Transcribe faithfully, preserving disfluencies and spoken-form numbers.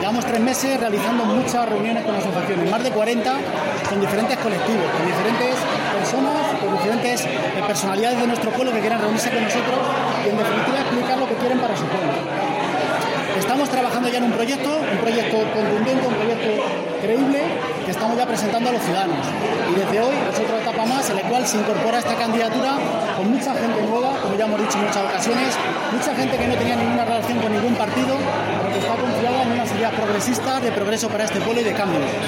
Llevamos tres meses realizando muchas reuniones con asociaciones, más de cuarenta, con diferentes colectivos, con diferentes personas, con diferentes eh, personalidades de nuestro pueblo que quieran reunirse con nosotros y en definitiva explicar lo que quieren para su pueblo. Estamos trabajando ya en un proyecto, un proyecto contundente, un proyecto creíble que estamos ya presentando a los ciudadanos. Y desde hoy es otra etapa más en la cual se incorpora esta candidatura con mucha gente nueva, como ya hemos dicho en muchas ocasiones, mucha gente que no tenía ninguna relación con ningún partido, pero que está confiada en unas ideas progresistas de progreso para este pueblo y de cambio.